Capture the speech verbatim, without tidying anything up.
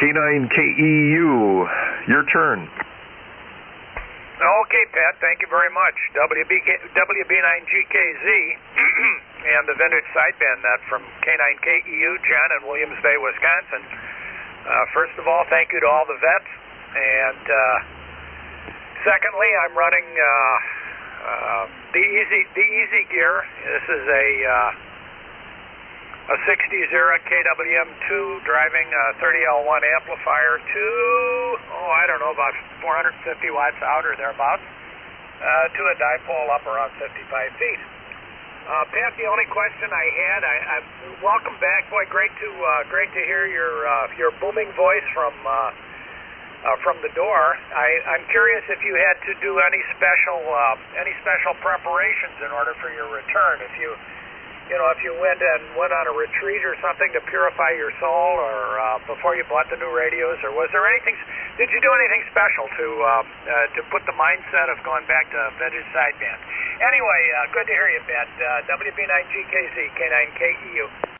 K nine K E U, your turn. Okay, Pat, thank you very much. W B nine G K Z and the vintage sideband that from K nine K E U, Jen in Williams Bay, Wisconsin. Uh, first of all, thank you to all the vets. And uh, secondly, I'm running uh, uh, the Easy the Easy Gear. This is a uh, a sixties era K W M two driving a thirty L one amplifier to, oh, I don't know, about four hundred fifty watts out or thereabouts, uh, to a dipole up around fifty-five feet. Uh, Pat, the only question I had, I, I welcome back, boy, great to uh, great to hear your uh, your booming voice from uh, uh, from the door. I, I'm curious if you had to do any special uh, any special preparations in order for your return. If you you know if you went and went on a retreat or something to purify your soul, or uh, before you bought the new radios, or was there anything? Did you do anything special to uh, uh, to put the mindset of going back to vintage sideband? Anyway, uh, good to hear you, Pat. Uh, W B nine G K Z, K nine K E U.